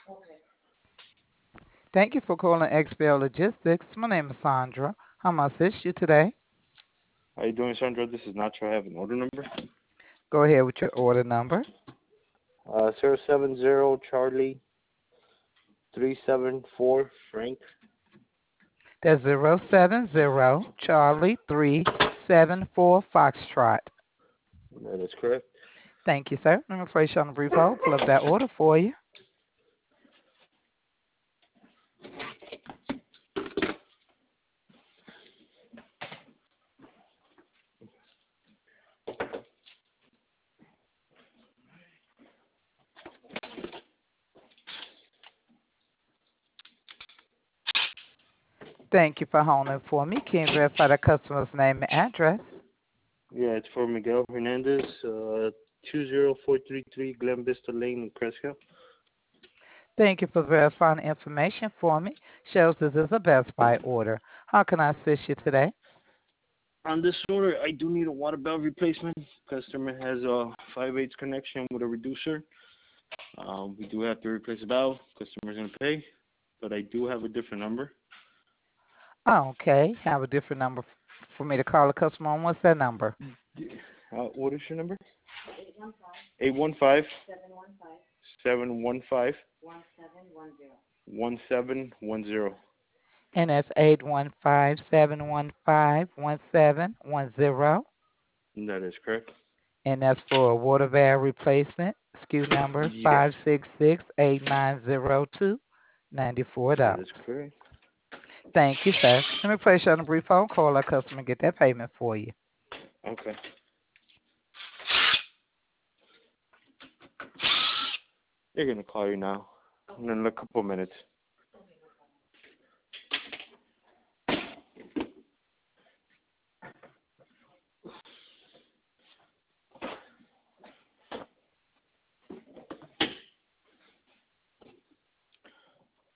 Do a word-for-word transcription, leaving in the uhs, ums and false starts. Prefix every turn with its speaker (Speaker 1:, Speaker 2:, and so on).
Speaker 1: Thank you for calling X B L Logistics. My name is Sandra. How may I assist you today?
Speaker 2: How you doing, Sandra? This is Nacho. I have an order number.
Speaker 1: Go ahead with your order number.
Speaker 2: Uh, zero seven zero Charlie three seven four Frank.
Speaker 1: That's zero seven zero Charlie three seven four Foxtrot.
Speaker 2: That is correct.
Speaker 1: Thank you, sir. Let me place you on a brief hold. Pull up that order for you. Thank you for holding for me. Can you verify the customer's name and address?
Speaker 2: Yeah, it's for Miguel Hernandez, uh, two zero four three three Glen Vista Lane in Cresco.
Speaker 1: Thank you for verifying the information for me. Shows this is a Best Buy order. How can I assist you today?
Speaker 2: On this order, I do need a water valve replacement. Customer has a five eighths connection with a reducer. Um, we do have to replace the valve. Customer's going to pay, but I do have a different number.
Speaker 1: Oh, okay. Have a different number f- for me to call the customer on. What's that number?
Speaker 2: Uh, what is your number? eight one five seven one five one seven one zero.
Speaker 1: And that's eight one five seven one five one seven one zero.
Speaker 2: That is correct.
Speaker 1: And that's for a water valve replacement. S K U number
Speaker 2: Yes,
Speaker 1: five six six eight nine zero two ninety four
Speaker 2: that
Speaker 1: dollars.
Speaker 2: is correct.
Speaker 1: Thank you, sir. Let me place you on a brief phone call. Our customer get that payment for you.
Speaker 2: Okay. They're going to call you now in a couple minutes.